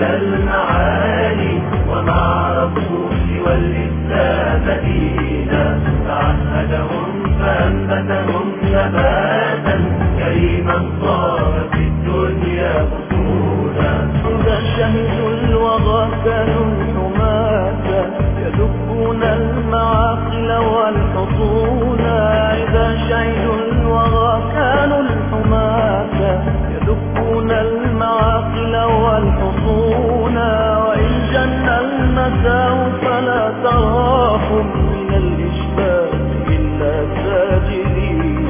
المعالي وما عرفوا سوى الإسلام دينا، فعهدهم فأنبتهم نباتا كريما صار في الدنيا بطولا. إذا شهدوا الوغى كانوا حماة يدبون المعاقل والحصون، إذا شهدوا الوغى كانوا الحماة يدبون المعاقل والحصون، وإن جن المساء فلا تراهم من الإشباه إلا ساجدين.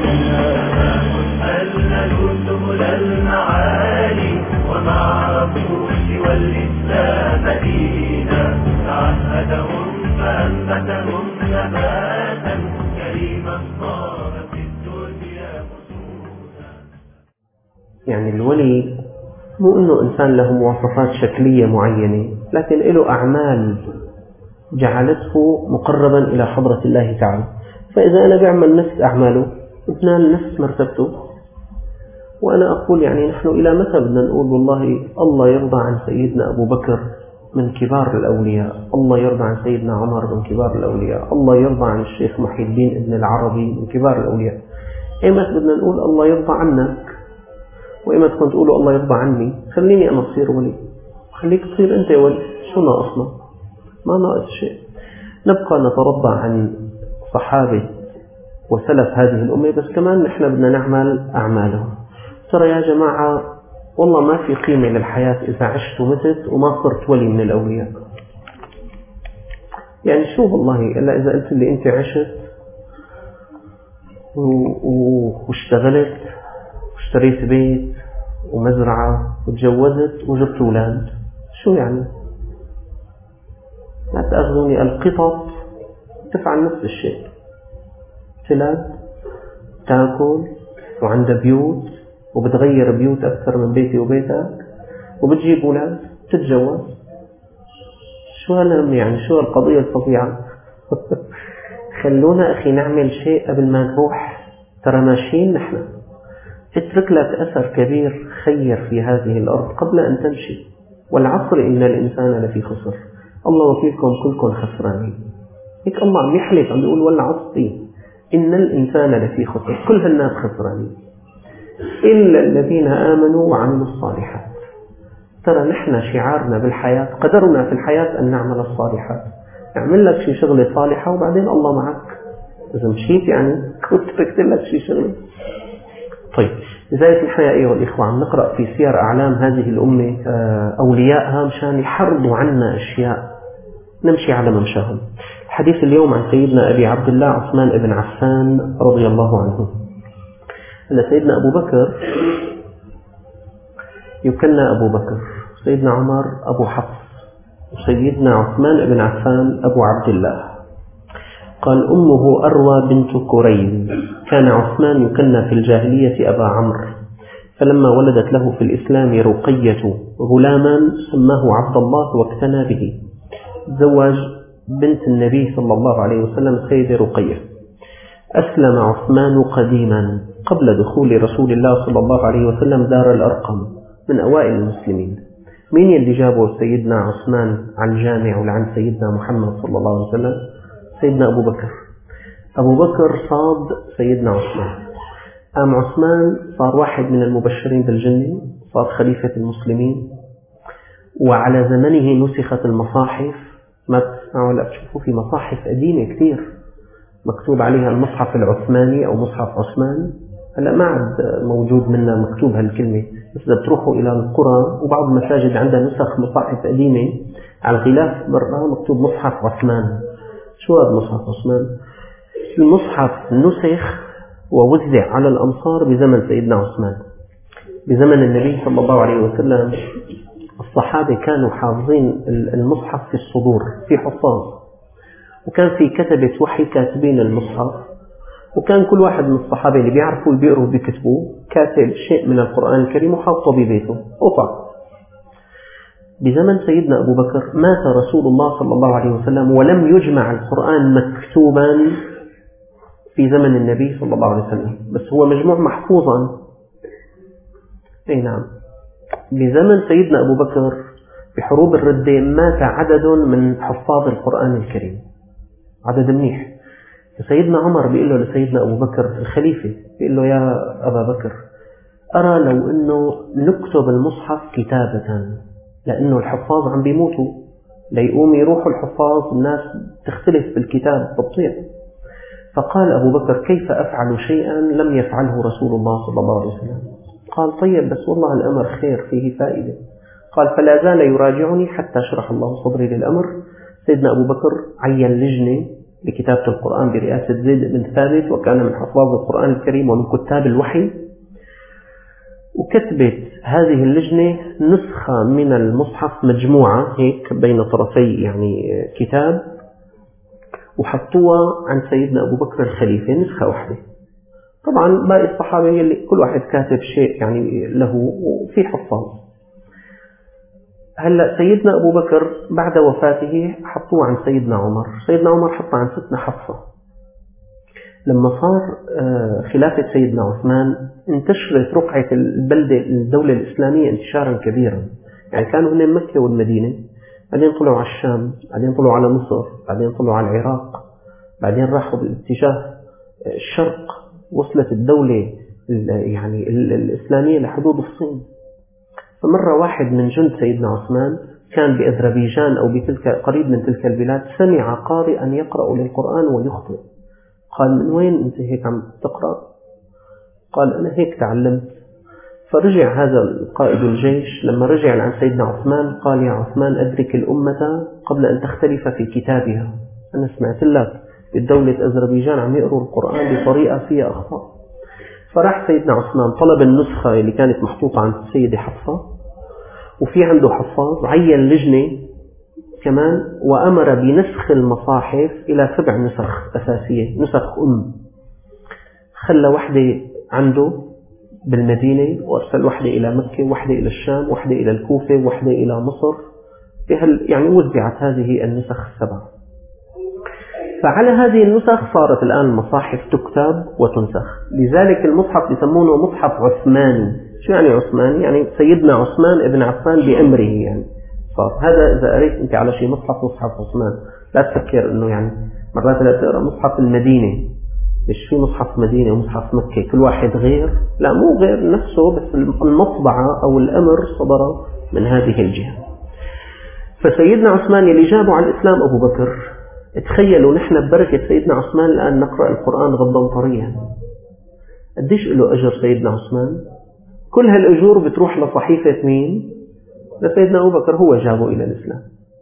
أللوا سبل المعالي وما عرفوا سوى الإسلام دينا، فعهدهم فأنبتهم نباتا كريما صار في الدنيا مسودا. يعني الولي مو انه انسان له مواصفات شكلية معينة، لكن له اعمال جعلته مقربا الى حضرة الله تعالى. فاذا انا بعمل نفس اعماله بنال نفس مرتبته. وانا اقول يعني نحن الى متى بدنا نقول والله الله يرضى عن سيدنا ابو بكر من كبار الاولياء، الله يرضى عن سيدنا عمر من كبار الاولياء، الله يرضى عن الشيخ محي الدين ابن العربي من كبار الاولياء. ايمت بدنا نقول الله يرضى عنك، وإما تكون تقولوا الله يرضى عني، خليني أنا أصير ولي، خليك تصير أنت ولي، شو ناقصنا؟ ما ناقص شيء. نبقى نترضى عن صحابة وسلف هذه الأمة، بس كمان نحن بدنا نعمل أعمالهم. ترى يا جماعة والله ما في قيمة للحياة إذا عشت ومتت وما صرت ولي من الأولياء. يعني شو والله إلا إذا قلت لي أنت عشت واشتغلت اشتريت بيت ومزرعة وتجوزت وجبت أولاد، شو يعني؟ لا تأخذوني. القطط تفعل نفس الشيء، تلد تاكل وعندها بيوت وبتغير بيوت أكثر من بيتي وبيتك وبتجيب أولاد تتجوز. شو هالهم يعني؟ شو القضية الفظيعة؟ خلونا أخي نعمل شيء قبل ما نروح، ترى ماشيين نحن. اترك لك أثر كبير خير في هذه الأرض قبل أن تمشي. والعصر إن الإنسان لفي خسر، الله وفيكم كلكم خسرانين. هيك الله عم يحلف، عم يقول والعصر إن الإنسان لفي خسر، كل هالناس خسرانين إلا الذين آمنوا وعملوا الصالحات. ترى نحن شعارنا بالحياة، قدرنا في الحياة أن نعمل الصالحات. اعمل لك شي شغلة صالحة وبعدين الله معك. إذا مشيت يعني كنت تركت لك شي شغلة. طيب لذلك نحن يا أيها الإخوة عم نقرأ في سير أعلام هذه الأمة أولياءها مشان يحرضوا عنا أشياء نمشي على ممشاهم. الحديث اليوم عن سيدنا أبي عبد الله عثمان بن عفان رضي الله عنه. أن سيدنا أبو بكر يكنى أبو بكر، سيدنا عمر أبو حفص، وسيدنا عثمان بن عفان أبو عبد الله. قال أمه أروى بنت كريم، كان عثمان يكنى في الجاهلية أبا عمرو، فلما ولدت له في الإسلام رقية غلاما سماه عبد الله واكتنى به. تزوج بنت النبي صلى الله عليه وسلم السيدة رقية. أسلم عثمان قديما قبل دخول رسول الله صلى الله عليه وسلم دار الأرقم، من أوائل المسلمين. مين اللي جابه سيدنا عثمان عن الجامع ولعن سيدنا محمد صلى الله عليه وسلم؟ سيدنا أبو بكر. أبو بكر صاد سيدنا عثمان. قام عثمان صار واحد من المبشرين بالجنة، صار خليفة المسلمين. وعلى زمنه نسخت المصاحف، ما تسمعوا ولا تشوفوا في مصاحف قديمة كثير مكتوب عليها المصحف العثماني أو مصحف عثمان. هلا ما عاد موجود منا مكتوب هالكلمة، بس إذا بتروحوا إلى القرى وبعض المساجد عندها نسخ مصاحف قديمة على الغلاف برا مكتوب مصحف عثمان. شو هذا مصحف عثمان؟ المصحف نسخ ووزع على الأمصار بزمن سيدنا عثمان. بزمن النبي صلى الله عليه وسلم الصحابة كانوا حافظين المصحف في الصدور، في حفاظ، وكان في كتبة وحي كاتبين المصحف، وكان كل واحد من الصحابة اللي بيعرفوا اللي بيقروا بيكتبوا كاتب شيء من القرآن الكريم وحاطه ببيته قطع. بزمن سيدنا أبو بكر مات رسول الله صلى الله عليه وسلم ولم يجمع القرآن مكتوبا في زمن النبي صلى الله عليه وسلم، بس هو مجموع محفوظا. أي نعم. بزمن سيدنا أبو بكر بحروب الردة مات عدد من حفاظ القرآن الكريم، عدد منيح. سيدنا عمر بيقول له لسيدنا أبو بكر الخليفة، بيقول له يا أبا بكر أرى لو أنه نكتب المصحف كتابة، لأنه الحفاظ عم بيموتوا، ليقوم يروحوا الحفاظ الناس تختلف بالكتاب تضيع. فقال أبو بكر كيف أفعل شيئا لم يفعله رسول الله صلى الله عليه وسلم؟ قال طيب بس والله الأمر خير فيه فائدة. قال فلا زال يراجعني حتى شرح الله صدري للأمر. سيدنا أبو بكر عين لجنة لكتابة القرآن برئاسة زيد بن ثابت، وكان من حفاظ القرآن الكريم ومن كتاب الوحي، وكتبت هذه اللجنة نسخة من المصحف مجموعة هيك بين طرفي يعني كتاب، وحطوها عند سيدنا أبو بكر الخليفة نسخة واحدة. طبعا باقي الصحابة اللي كل واحد كاتب شيء يعني له وفي حفاظ. هلأ سيدنا أبو بكر بعد وفاته حطوه عن سيدنا عمر، سيدنا عمر حطه عن ستنا حفصة. لما صار خلافة سيدنا عثمان انتشرت رقعة الدولة الإسلامية انتشارا كبيرا، يعني كانوا هنا مكة والمدينة، بعدين طلعوا على الشام، بعدين طلعوا على مصر، بعدين طلعوا على العراق، بعدين راحوا باتجاه الشرق، وصلت الدولة يعني الإسلامية لحدود الصين. فمرة واحد من جند سيدنا عثمان كان بأذربيجان أو بتلك قريب من تلك البلاد، سمع قارئا يقرأ للقرآن ويخطئ. قال من وين أنت هيك عم تقرأ؟ قال أنا هيك تعلمت. فرجع هذا القائد الجيش لما رجع عن سيدنا عثمان قال يا عثمان أدرك الأمة قبل أن تختلف في كتابها، أنا سمعت لك بالدولة أذربيجان عم يقرأوا القرآن بطريقة فيها أخطاء. فراح سيدنا عثمان طلب النسخة اللي كانت محطوطة عند السيدة حفصة، وفي عنده حفاظ، عين لجنة كمان وأمر بنسخ المصاحف إلى 7 نسخ أساسية، نسخ خلى واحدة عنده بالمدينة، وأرسل واحدة إلى مكة، واحدة إلى الشام، واحدة إلى الكوفة، واحدة إلى مصر، يعني وزعت هذه النسخ 7. فعلى هذه النسخ صارت الآن المصاحف تكتب وتنسخ. لذلك المصحف يسمونه مصحف عثماني. شو يعني عثماني؟ يعني سيدنا عثمان ابن عفان بأمره، يعني صار هذا إذا قريت أنت على شيء مصحف عثمان لا تفكر أنه يعني مرات لا تقرأ مصحف المدينة، مش في مصحف مدينة ومصحف مكة كل واحد غير، لا مو غير نفسه، بس المطبعة أو الأمر صدر من هذه الجهة. فسيدنا عثمان اللي جابوا على الإسلام أبو بكر، تخيلوا نحن ببركة سيدنا عثمان الآن نقرأ القرآن غضا طريا. قديش له أجر سيدنا عثمان؟ كل هالأجور بتروح لصحيفة مين؟ لسيدنا أبو بكر، هو جابه إلى الإسلام.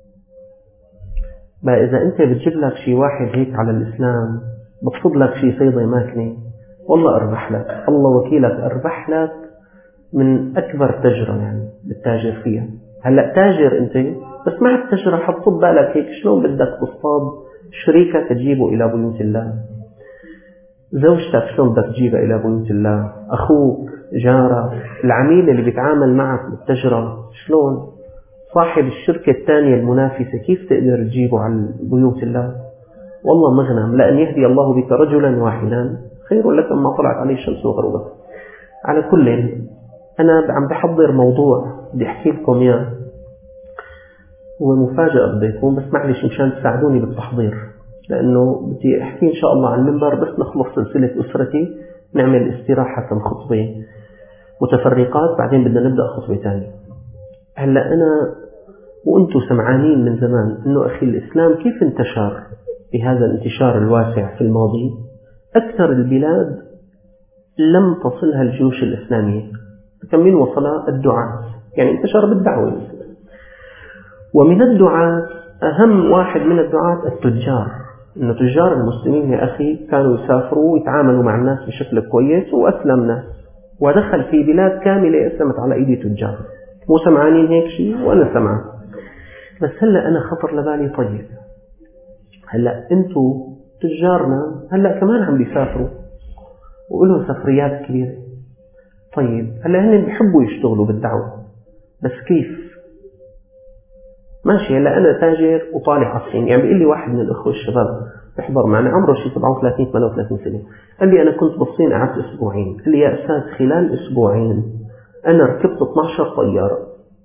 بقى إذا أنت بتجيب لك شي واحد هيك على الإسلام، بقصد لك شي صيدة ماكنة، والله أربح لك، الله وكيلك أربح لك من أكبر تجرة يعني بالتاجر فيها. هلأ تاجر أنت، بس مع التجرة حتصب بالك هيك شلون بدك تصطاد شريكك تجيبه إلى بيوت الله، زوجتك شلون بدك تجيبها إلى بيوت الله، أخوك، جارك، العميل اللي بيتعامل معك بالتجرة، شلون صاحب الشركة الثانية المنافسة كيف تقدر تجيبه على بيوت الله؟ والله مغنم، لأن يهدي الله بك رجلا واحدا خير لك ما طلعت عليه الشمس وغربت. على كل أنا عم بحضر موضوع بدي أحكي لكم إياه، هو مفاجأة بدي يكون، بس معلش مشان تساعدوني بالتحضير، لأنه بدي أحكي إن شاء الله عن المنبر بس نخلص سلسلة أسرتي، نعمل استراحة خطبة متفرقات، بعدين بدنا نبدأ خطبة ثانية. هلأ أنا وأنتم سمعانين من زمان إنه أخي الإسلام كيف انتشر بهذا الانتشار الواسع في الماضي. أكثر البلاد لم تصلها الجيوش الإسلامية، كم من وصلها الدعاة، يعني انتشر بالدعوة. ومن الدعاة أهم واحد من الدعاة التجار، إنه تجار المسلمين يا أخي كانوا يسافروا ويتعاملوا مع الناس بشكل كويس، وأسلم ناس ودخل في بلاد كاملة أسلمت على أيدي تجار. مو سمعانين هيك شيء؟ وأنا سمعان. بس هلأ أنا خطر لبالي طيب، هلأ أنتوا تجارنا هلأ كمان عم بيسافروا وقلوا سفريات كبيرة، طيب هلأ هن بيحبوا يشتغلوا بالدعوة، بس كيف؟ ماشي، هلأ أنا تاجر وطالع على الصين، يعني بيقول لي واحد من الأخوة الشباب بيحضر معنا عمره شيء 37-38 سنة، قال لي أنا كنت بالصين قعدت أسبوعين، قال لي يا أستاذ خلال أسبوعين أنا ركبت 12 طيارة،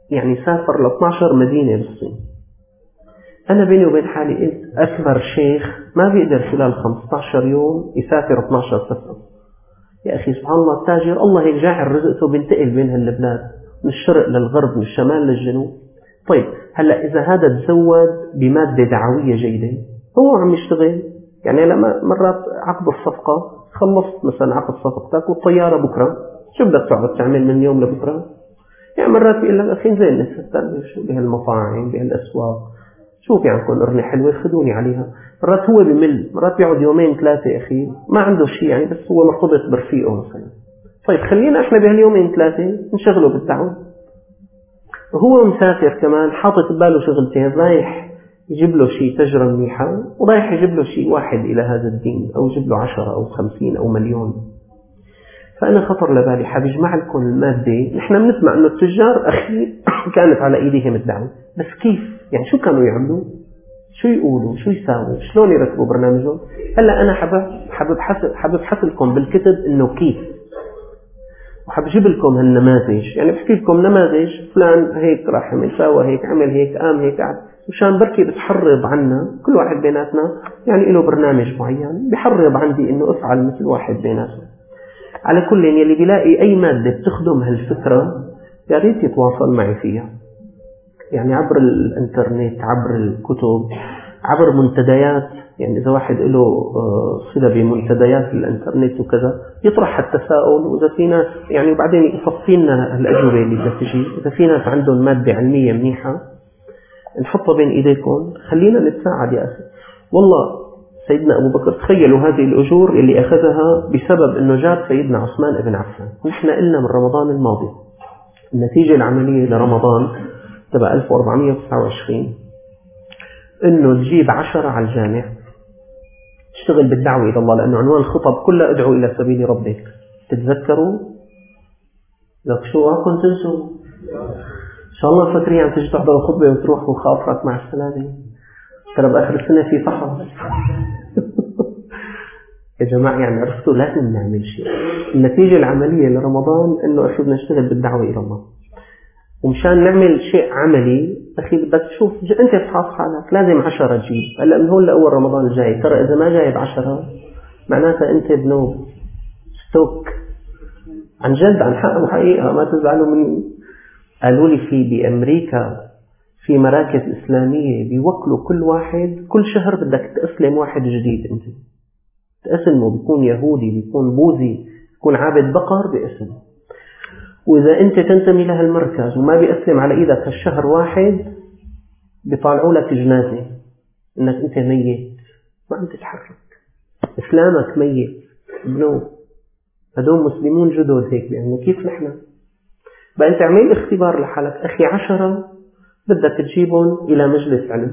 يعني سافر ل 12 مدينة بالصين. أنا بيني وبين حالي قلت أكبر شيخ ما بيقدر خلال 15 يوم يسافر 12 سفر. يا أخي سبحان الله، التاجر الله هيك جاعل رزقته بينتقل بين هالبلاد من الشرق للغرب من الشمال للجنوب. طيب هلأ إذا هذا تزود بمادة دعوية جيدة هو عم يشتغل، يعني لما مرات عقد الصفقة خلصت مثلا عقد صفقتك والطيارة بكرة، شو بدك تقعد تعمل من يوم لبكرة؟ يعني مرات بيقول لك أخي زين نستبلش بهالمطاعم بهالأسواق، شوفي عندكم قرنة حلوة خذوني عليها. مرات هو بمل، مرات بيقعد يومين ثلاثة أخي ما عنده شيء يعني، بس هو مرتبط برفيقه مثلا. طيب خلينا احنا بهاليومين ثلاثة نشغله بالدعوة. وهو مسافر كمان حاطط بباله شغلتين، رايح يجيب له شيء تجربة منيحة ورايح يجيب له شيء واحد إلى هذا الدين، أو يجيب له 10 أو 50 أو مليون. فأنا خطر لبالي حبجمع لكم المادة. نحن بنسمع أنه التجار أخي كانت على إيديهم الدعوة، بس كيف؟ يعني شو كانوا يعملوا؟ شو يقولوا؟ شو يساووا؟ شلون يرتبوا برنامجهم؟ هلأ أنا حببحث لكم بالكتب إنه كيف، وحبجيب لكم هالنماذج. يعني بحكي لكم نماذج فلان هيك راح عمل، ساوى هيك، عمل هيك، قام هيك، قعد، مشان بركي بتحرض عنا كل واحد بيناتنا يعني له برنامج معين بحرض عندي إنه أفعل مثل واحد بيناتنا. على كل يلي بيلاقي أي مادة بتخدم هالفكرة يا ريت يتواصل معي فيها، يعني عبر الإنترنت، عبر الكتب، عبر منتديات. يعني إذا واحد له صلة بمنتديات الإنترنت وكذا يطرح التساؤل، وإذا في ناس يعني بعدين يصفي لنا الأجوبة اللي بدها تجي. إذا في ناس عندهم مادة علمية منيحة نحطها بين إيديكم، خلينا نتساعد يا أخي. والله سيدنا أبو بكر تخيلوا هذه الأجور اللي أخذها بسبب أنه جاب سيدنا عثمان بن عفان. نحن قلنا من رمضان الماضي النتيجة العملية لرمضان تبع 1429 أنه تجيب 10 على الجامع تشتغل بالدعوة إلى الله، لأنه عنوان الخطب كلها ادعو إلى سبيل ربك. تتذكروا؟ لك شو كنت تنسوا؟ إن شاء الله فاكرين عم تجي تحضر الخطبة وتروحوا خاطرك مع السلامة. ترى بآخر السنة في صحة يا جماعة، يعني عرفتوا لازم نعمل شيء. النتيجة العملية لرمضان إنه أخي بدنا نشتغل بالدعوة إلى الله، ومشان نعمل شيء عملي أخي بدك تشوف أنت تحافظ حالك. لازم 10 تجيب. هلا من هون لأول رمضان الجاي ترى إذا ما جايب 10 معناتها أنت بنوب ستوك. عن جد، عن حق وحقيقة، ما تزعلوا مني. قالوا لي بأمريكا في مراكز إسلامية بيوكلوا كل واحد كل شهر بدك تأسلم واحد جديد. أنت تأسلمه، بيكون يهودي، بيكون بوذي، بيكون عابد بقر باسم. وإذا أنت تنتمي لها المركز وما بيأسلم على إيدك هالشهر واحد بيطالعوا لك جنازة إنك أنت ميت ما عم تتحرك، إسلامك ميت. ابنه هدول مسلمون جدد هيك، يعني كيف نحن بقى؟ أنت عمل اختبار لحالك أخي. 10 بدك تجيبهم إلى مجلس علم،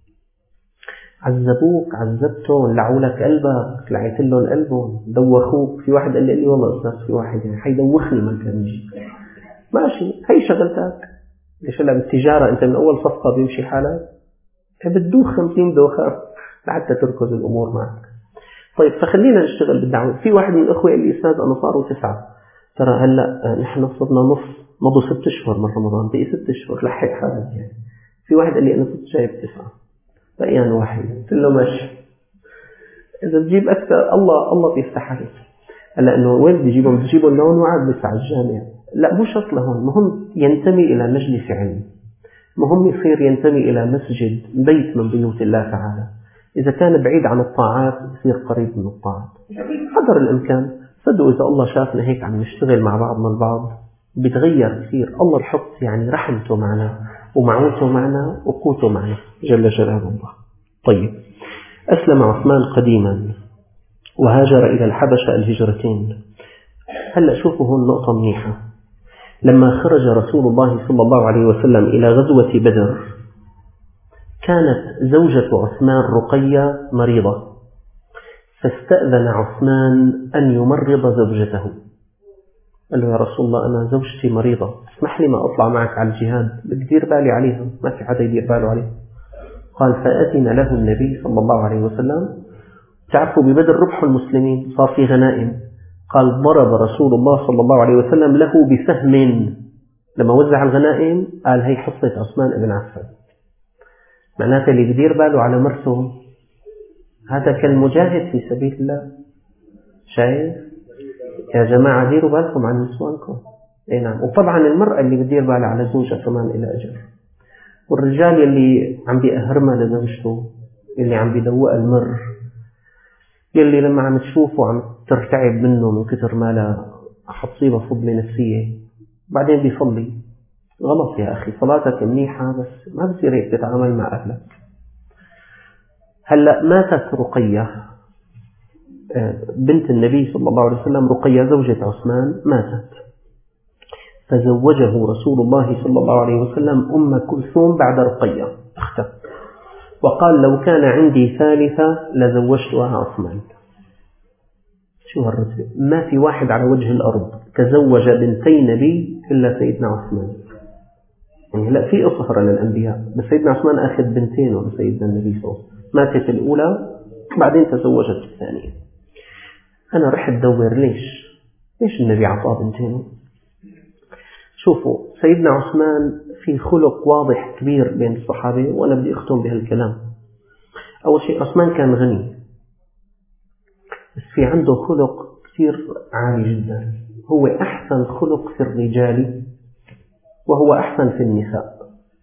عذبوك، عذبتهم، لعوا لك قلبك، لعيت لهم قلبهم، دوخوك. في واحد قال لي والله أستاذ في واحد يعني حيدوخني ما كان يجي. ماشي، هي شغلتك. ليش هلا بالتجارة أنت من أول صفقة بيمشي حالك بتدوخ 50 دوخة لحتى تركز الأمور معك. طيب فخلينا نشتغل بالدعوة. في واحد من الأخوة اللي أستاذ أنا صاروا 9. ترى هلا نحن صرنا نص، مضوا 6 أشهر من رمضان، بقي 6 أشهر لحق حالك يعني. في واحد قال لي أنا صرت جايب 9 بقيان واحد. قلت له ماشي، إذا بتجيب أكثر الله بيفتح عليك. هلا إنه وين بتجيبهم؟ بتجيبهم لهون وعاد بس على الجامع؟ لا، مو شرط لهون، مهم ينتمي إلى مجلس علم، مهم يصير ينتمي إلى مسجد، بيت من بيوت الله تعالى. إذا كان بعيد عن الطاعات يصير قريب من الطاعات قدر الإمكان. صدقوا إذا الله شافنا هيك عم نشتغل مع بعضنا البعض بتغير كثير. الله يحط يعني رحمته معنا ومعونته معنا وقوته معنا جل جلاله الله. طيب، أسلم عثمان قديما وهاجر إلى الحبشة الهجرتين. هلأ شوفوا هون نقطة منيحة. لما خرج رسول الله صلى الله عليه وسلم إلى غزوة بدر كانت زوجة عثمان رقية مريضة، فاستأذن عثمان أن يمرض زوجته. قال له يا رسول الله أنا زوجتي مريضة، اسمح لي ما أطلع معك على الجهاد، بدير بالي عليها، ما في حدا يدير باله عليها. قال فأذن له النبي صلى الله عليه وسلم. تعرفوا ببدر ربح المسلمين، صار في غنائم. قال ضرب رسول الله صلى الله عليه وسلم له بسهم لما وزع الغنائم قال هي حصة عثمان بن عفان. معناته اللي بدير باله على مرته هذا كالمجاهد في سبيل الله. شايف يا جماعة ديروا بالكم عن نسوانكم. اي نعم. وطبعا المرأة اللي بدير بالها على زوجها كمان إلى أجر. والرجال يلي عم بيأهرمها لزوجته، يلي عم بيدوق المر، يلي لما عم تشوفه عم ترتعب منه من كتر ما لا حتصيبه صدمة نفسية بعدين بيصلي. غلط يا أخي، صلاتك منيحة بس ما بصير هيك تتعامل مع أهلك. هلأ ماتت رقية بنت النبي صلى الله عليه وسلم، رقية زوجة عثمان ماتت، فزوجه رسول الله صلى الله عليه وسلم أم كلثوم بعد رقية أخته، وقال لو كان عندي ثالثة لزوجتها عثمان. شو هالرتبة؟ ما في واحد على وجه الأرض تزوج بنتي نبي إلا سيدنا عثمان. يعني لا في أصهر للأنبياء، بس سيدنا عثمان أخذ بنتين لسيدنا النبي صلى الله عليه وسلم، ماتت الأولى بعدين تزوجت الثانية. أنا رح أدور ليش النبي عطاه بنتين؟ شوفوا سيدنا عثمان في خلق واضح كبير بين الصحابة، وأنا بدي أختم بهالكلام. أول شيء عثمان كان غني، بس في عنده خلق كثير عالي جدا. هو أحسن خلق في الرجال وهو أحسن في النساء،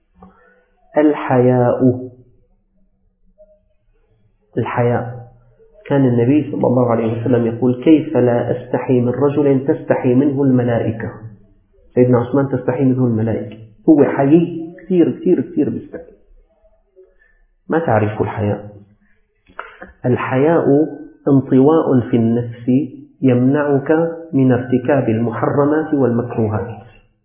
الحياء. كان النبي صلى الله عليه وسلم يقول كيف لا أستحي من رجل تستحي منه الملائكة. سيدنا عثمان تستحي منه الملائكة، هو حيي كثير كثير كثير بيستحي. ما تعرف الحياء؟ الحياء انطواء في النفس يمنعك من ارتكاب المحرمات والمكروهات.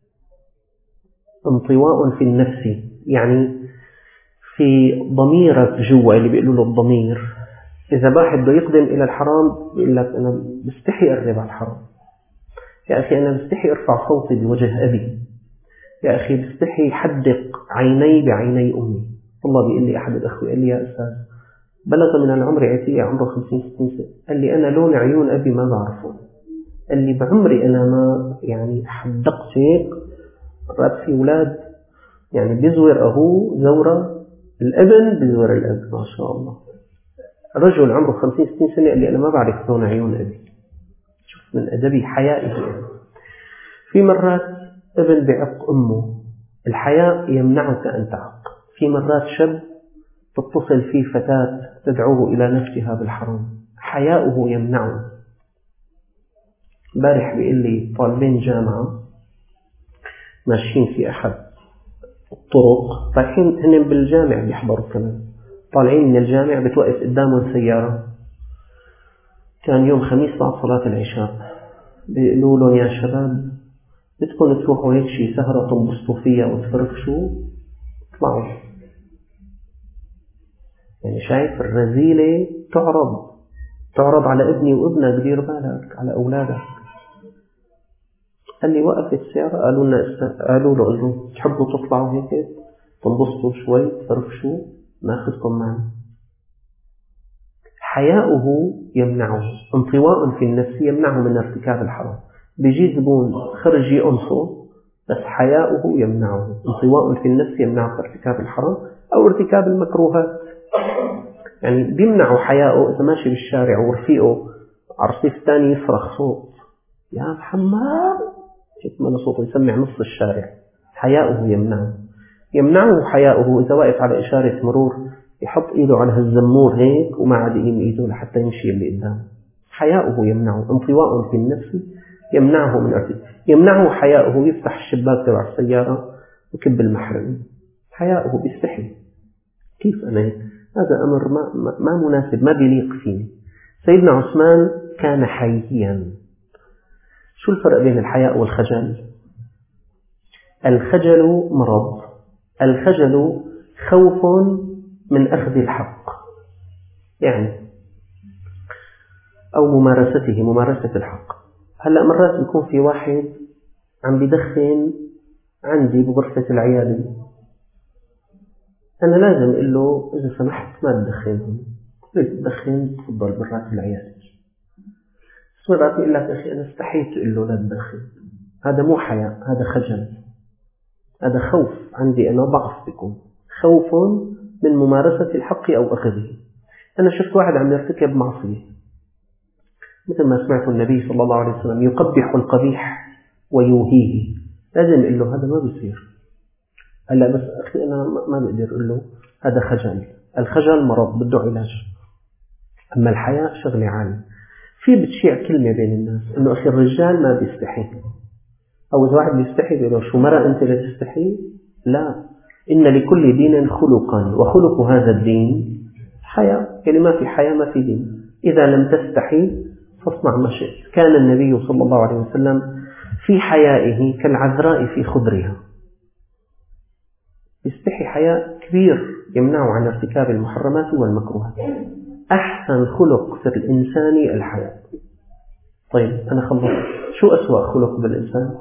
انطواء في النفس يعني في ضميرك جوا، اللي بيقولوا له الضمير. إذا واحد بده يقدم إلى الحرام بيقول لك أنا بستحي أقرب على الحرام، يا أخي أنا بستحي أرفع صوتي بوجه أبي، يا أخي بستحي حدق عيني بعيني أمي. والله بيقول لي أحد الأخوة قال لي يا أستاذ بلغ من العمر عتية عمره 50-60 سنة، قال لي أنا لون عيون أبي ما بعرفه، قال لي بعمري أنا ما يعني حدقت هيك. رأت في أولاد يعني بيزور أهو زورة، الابن بيزور الأب، ما شاء الله. رجل عمره 50-60 سنة قال لي أنا ما بعرف لون عيون أبي. شوف من أدبي حيائي. في مرات ابن بعق أمه، الحياء يمنعك أن تعق. في مرات شاب تتصل فيه فتاة تدعوه إلى نفسها بالحرام، حياؤه يمنعه. بارح بيقول لي طالبين جامعة ماشيين في أحد الطرق، رايحين هن بالجامع بيحضروا كمان، طالعين من الجامع بتوقف قدامهم سيارة، كان يوم خميس بعد صلاة العشاء، بيقولوا لهم يا شباب بدكم تروحوا هيك شي سهرة تنبسطوا فيها وتفرفشوا، اطلعوا. يعني شايف الرذيلة تعرض على ابني وابنك، دير بالك على أولادك. قال لي وقفت السيارة، قالوا له إنه تحبوا تطلعوا هيك تنبسطوا شوي تفرفشوا، ناخذكم معنا. حياؤه يمنعه، انطواء في النفس يمنعه من ارتكاب الحرام. بيجي زبون خرج يقنصه بس حياؤه يمنعه، انطواء في النفس يمنعه ارتكاب الحرام أو ارتكاب المكروهات. يعني بيمنعه حياؤه إذا ماشي بالشارع ورفيقه على الرصيف الثاني يصرخ صوت يا محمد، يسمع صوته يسمع نص الشارع. حياؤه يمنعه حياؤه إذا واقف على إشارة مرور يحط إيده على هالزمور هيك وما عاد يقيم إيده لحتى يمشي اللي قدامه. حياؤه يمنعه، انطواء في النفس يمنعه من ارتكاب. يمنعه حياؤه يفتح الشباك تبع السيارة وكب المحرم، حياؤه بيستحي. كيف أنا هذا أمر ما مناسب، ما بيليق فيه. سيدنا عثمان كان حييا. شو الفرق بين الحياء والخجل؟ الخجل مرض، الخجل خوف من أخذ الحق يعني أو ممارسة الحق. هلأ مرات يكون في واحد عم بيدخن عندي بغرفة العيادة، أنا لازم أقول له إذا سمحت ما تدخن، تدخن تفضل برات العيادة. بس مرات يقول لك أخي أنا استحيت أقول له لا تدخن، هذا مو حياء، هذا خجل. هذا خوف عندي أنا، ضعف بكم، خوف من ممارسة الحق أو أخذه. أنا شفت واحد عم يرتكب معصية، مثل ما سمعت النبي صلى الله عليه وسلم يقبح القبيح ويوهيه، لازم أقول له هذا ما بيصير. قال لا بس أخي أنا ما بقدر أقول له هذا خجل. الخجل مرض بده علاج، أما الحياء شغلة عالية. في بتشيع كلمة بين الناس إنه أخي الرجال ما بيستحي، أو إذا واحد بيستحي بيقول له شو مرة أنت لا تستحي؟ لا، إن لكل دين خلقا وخلق هذا الدين حياء، يعني ما في حياء ما في دين. إذا لم تستحي فاصنع ما شئت. كان النبي صلى الله عليه وسلم في حيائه كالعذراء في خضرها، يستحي حياء كبير يمنعه عن ارتكاب المحرمات والمكروهات. أحسن خلق في الإنسان الحياء. طيب أنا خلصت، شو أسوأ خلق بالإنسان؟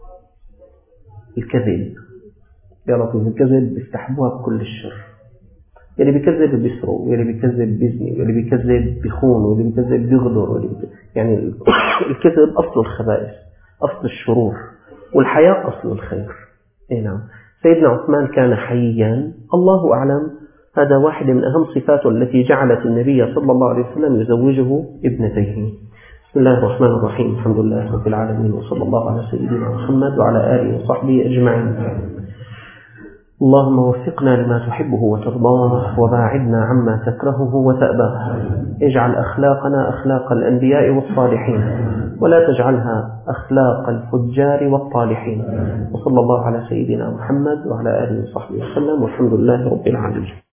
الكذب. يا لطيف، الكذب بيستحبوها بكل الشر. يلي بيكذب بيسرق، ويلي بيكذب بيزني، ويلي بيكذب بيخون، ويلي بيكذب بيغدر، يعني الكذب أصل الخبائث، أصل الشرور، والحياء أصل الخير. إيه نعم. سيدنا عثمان كان حييا، الله أعلم، هذا واحد من أهم صفاته التي جعلت النبي صلى الله عليه وسلم يزوجه ابنتيه. بسم الله الرحمن الرحيم، الحمد لله رب العالمين، وصلى الله على سيدنا محمد وعلى آله وصحبه أجمعين. اللهم وفقنا لما تحبه وترضاه، وباعدنا عما تكرهه وتأباه. اجعل أخلاقنا أخلاق الأنبياء والصالحين، ولا تجعلها أخلاق الفجار والطالحين. وصلى الله على سيدنا محمد وعلى آله وصحبه وسلم، والحمد لله رب العالمين.